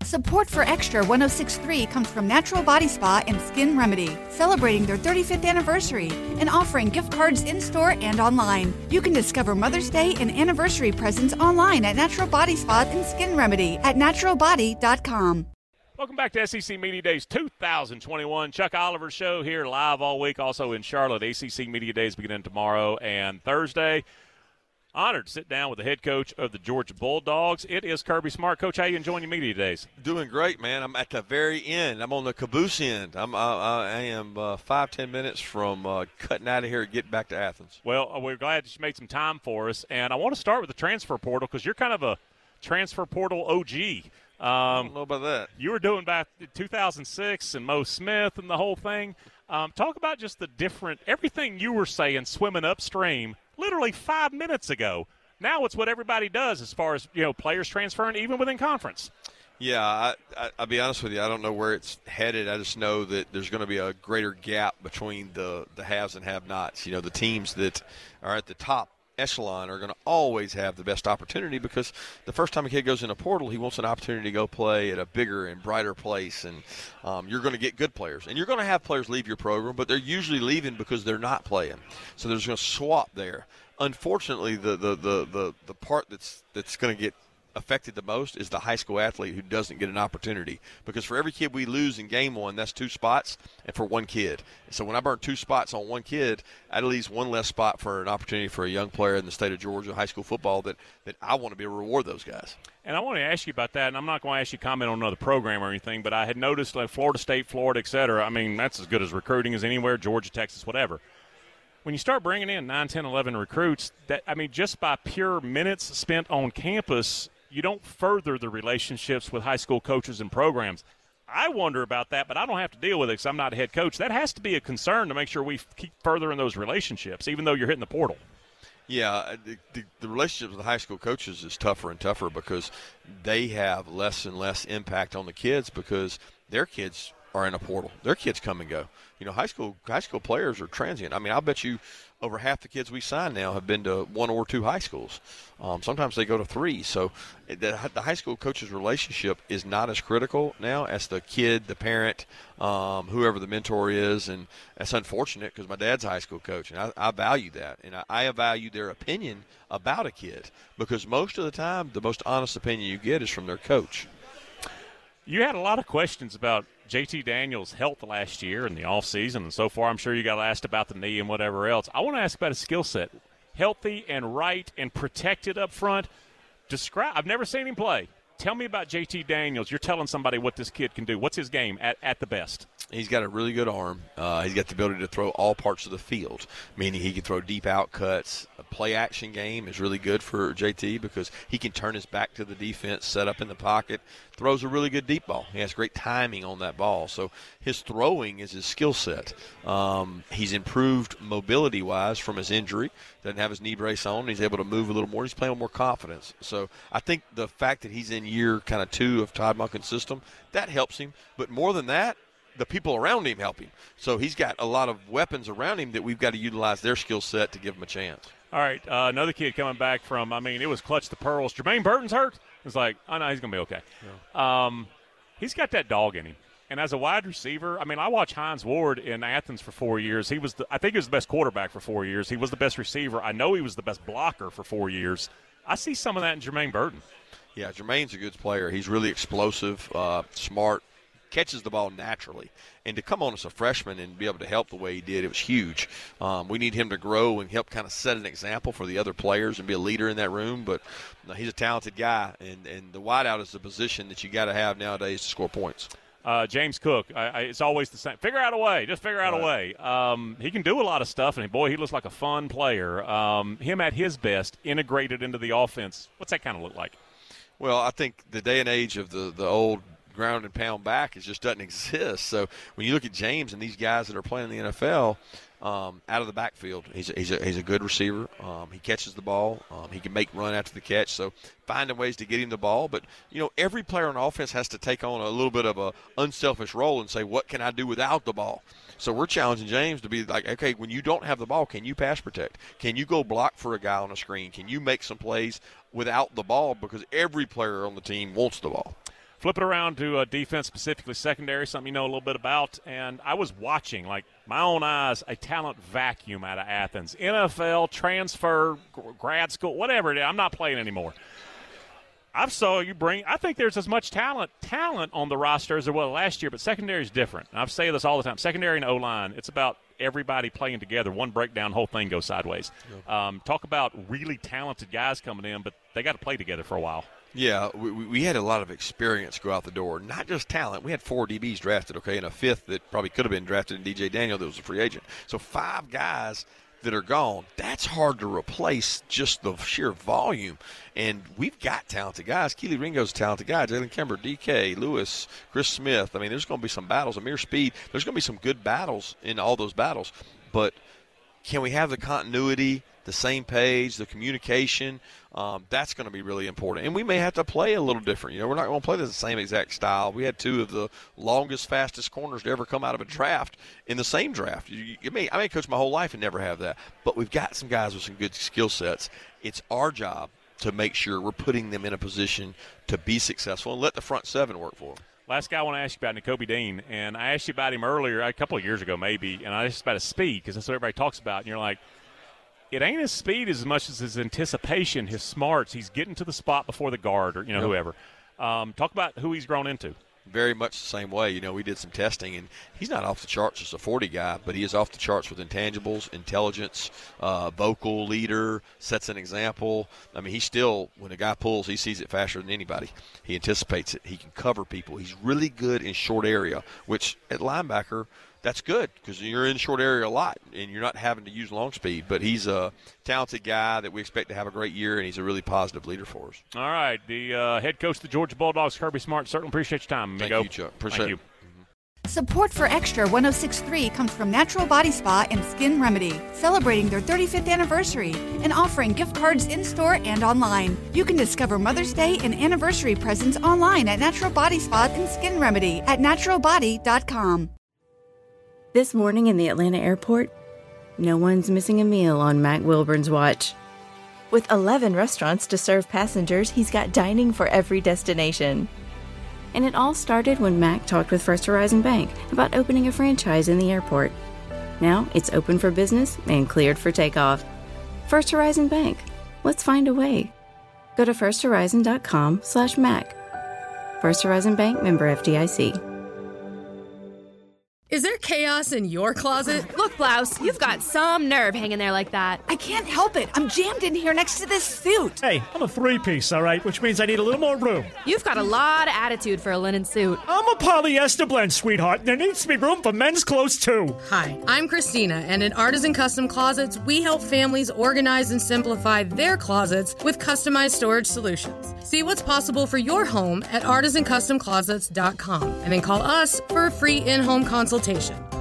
Support for Extra 106.3 comes from Natural Body Spa and Skin Remedy, celebrating their 35th anniversary and offering gift cards in-store and online. You can discover Mother's Day and anniversary presents online at Natural Body Spa and Skin Remedy at naturalbody.com. Welcome back to SEC Media Days 2021. Chuck Oliver Show here live all week, also in Charlotte. ACC Media Days beginning tomorrow and Thursday. Honored to sit down with the head coach of the Georgia Bulldogs. It is Kirby Smart. Coach, how you enjoying your media days? Doing great, man. I'm at the very end. I'm on the caboose end. I am 5-10 minutes from cutting out of here and getting back to Athens. Well, we're glad that you made some time for us. And I want to start with the transfer portal because you're kind of a transfer portal OG. I don't know about that. You were doing back in 2006 and Mo Smith and the whole thing. Talk about just the different – everything you were saying swimming upstream literally 5 minutes ago. Now it's what everybody does as far as, players transferring even within conference. Yeah, I'll be honest with you. I don't know where it's headed. I just know that there's going to be a greater gap between the haves and have-nots. The teams that are at the top echelon are going to always have the best opportunity because the first time a kid goes in a portal, he wants an opportunity to go play at a bigger and brighter place, and you're going to get good players. And you're going to have players leave your program, but they're usually leaving because they're not playing. So there's going to swap there. Unfortunately, the part that's going to get affected the most is the high school athlete who doesn't get an opportunity, because for every kid we lose in game one, that's 2 spots, and for 1 kid. So when I burn 2 spots on 1 kid, that leaves 1 less spot for an opportunity for a young player in the state of Georgia high school football that I want to be able to reward those guys. And I want to ask you about that, and I'm not going to ask you to comment on another program or anything, but I had noticed like Florida State, Florida, et cetera, I mean, that's as good as recruiting as anywhere, Georgia, Texas, whatever. When you start bringing in 9, 10, 11 recruits, just by pure minutes spent on campus, you don't further the relationships with high school coaches and programs. I wonder about that, but I don't have to deal with it because I'm not a head coach. That has to be a concern to make sure we keep furthering those relationships, even though you're hitting the portal. Yeah, the relationship with the high school coaches is tougher and tougher because they have less and less impact on the kids because their kids are in a portal. Their kids come and go. High school players are transient. I mean, I'll bet you over half the kids we sign now have been to 1 or 2 high schools. Sometimes they go to 3. So the high school coach's relationship is not as critical now as the kid, the parent, whoever the mentor is. And that's unfortunate because my dad's a high school coach, and I value that. And I value their opinion about a kid because most of the time the most honest opinion you get is from their coach. You had a lot of questions about JT Daniels' health last year in the offseason, and so far I'm sure you got asked about the knee and whatever else. I want to ask about his skill set. Healthy and right and protected up front. I've never seen him play. Tell me about JT Daniels. You're telling somebody what this kid can do. What's his game at the best? He's got a really good arm. He's got the ability to throw all parts of the field, meaning he can throw deep out cuts. A play-action game is really good for JT because he can turn his back to the defense, set up in the pocket, throws a really good deep ball. He has great timing on that ball. So his throwing is his skill set. He's improved mobility-wise from his injury. Doesn't have his knee brace on. He's able to move a little more. He's playing with more confidence. So I think the fact that he's in year kind of 2 of Todd Monken's system, that helps him. But more than that, the people around him help him. So he's got a lot of weapons around him that we've got to utilize their skill set to give him a chance. All right, another kid coming back from, it was clutch the pearls. Jermaine Burton's hurt. It's like, oh, no, he's going to be okay. Yeah. He's got that dog in him. And as a wide receiver, I watched Hines Ward in Athens for 4 years. I think he was the best quarterback for 4 years. He was the best receiver. I know he was the best blocker for 4 years. I see some of that in Jermaine Burton. Yeah, Jermaine's a good player. He's really explosive, smart, catches the ball naturally. And to come on as a freshman and be able to help the way he did, it was huge. We need him to grow and help kind of set an example for the other players and be a leader in that room. But he's a talented guy, and the wideout is the position that you got to have nowadays to score points. James Cook, it's always the same. Figure out a way. Just figure out a way. He can do a lot of stuff, and, boy, he looks like a fun player. Him at his best, integrated into the offense. What's that kind of look like? Well, I think the day and age of the old ground and pound back just doesn't exist. So when you look at James and these guys that are playing in the NFL, out of the backfield, he's a good receiver. He catches the ball. He can make run after the catch. So finding ways to get him the ball. But, every player on offense has to take on a little bit of a unselfish role and say, what can I do without the ball? So we're challenging James to be like, okay, when you don't have the ball, can you pass protect? Can you go block for a guy on a screen? Can you make some plays without the ball? Because every player on the team wants the ball. Flip it around to defense, specifically secondary, something you know a little bit about. And I was watching, like my own eyes, a talent vacuum out of Athens. NFL, transfer, grad school, whatever it is. I'm not playing anymore. I think there's as much talent on the roster as there was last year, but secondary is different. And I've said this all the time. Secondary and O-line, it's about everybody playing together. One breakdown, whole thing goes sideways. Yep. Talk about really talented guys coming in, but they got to play together for a while. Yeah, we had a lot of experience go out the door, not just talent. We had 4 DBs drafted, and a 5th that probably could have been drafted in DJ Daniel that was a free agent. So 5 guys that are gone, that's hard to replace just the sheer volume. And we've got talented guys. Keely Ringo's a talented guy. Jalen Kimber, DK, Lewis, Chris Smith. I mean, there's going to be some battles. Amir Speed. There's going to be some good battles in all those battles. But can we have the continuity, the same page, the communication? That's going to be really important. And we may have to play a little different. We're not going to play the same exact style. We had 2 of the longest, fastest corners to ever come out of a draft in the same draft. I may coach my whole life and never have that. But we've got some guys with some good skill sets. It's our job to make sure we're putting them in a position to be successful and let the front 7 work for them. Last guy I want to ask you about, Nakobe Dean. And I asked you about him earlier, a couple of years ago maybe, and I asked about his speed because that's what everybody talks about. And you're like, it ain't his speed as much as his anticipation, his smarts. He's getting to the spot before the guard or, whoever. Talk about who he's grown into. Very much the same way. We did some testing, and he's not off the charts as a 40 guy, but he is off the charts with intangibles, intelligence, vocal leader, sets an example. I mean, he's still, when a guy pulls, he sees it faster than anybody. He anticipates it. He can cover people. He's really good in short area, which at linebacker – that's good because you're in short area a lot and you're not having to use long speed. But he's a talented guy that we expect to have a great year, and he's a really positive leader for us. All right. The head coach of the Georgia Bulldogs, Kirby Smart, certainly appreciate your time. Thank you, Chuck. Appreciate it. Support for Extra 106.3 comes from Natural Body Spa and Skin Remedy, celebrating their 35th anniversary and offering gift cards in-store and online. You can discover Mother's Day and anniversary presents online at Natural Body Spa and Skin Remedy at naturalbody.com. This morning in the Atlanta airport, no one's missing a meal on Mac Wilburn's watch. With 11 restaurants to serve passengers, he's got dining for every destination. And it all started when Mac talked with First Horizon Bank about opening a franchise in the airport. Now it's open for business and cleared for takeoff. First Horizon Bank. Let's find a way. Go to firsthorizon.com/Mac. First Horizon Bank, member FDIC. Is there chaos in your closet? Look, Blouse, you've got some nerve hanging there like that. I can't help it. I'm jammed in here next to this suit. Hey, I'm a 3-piece, all right, which means I need a little more room. You've got a lot of attitude for a linen suit. I'm a polyester blend, sweetheart, and there needs to be room for men's clothes, too. Hi, I'm Christina, and at Artisan Custom Closets, we help families organize and simplify their closets with customized storage solutions. See what's possible for your home at artisancustomclosets.com, and then call us for a free in-home consultation.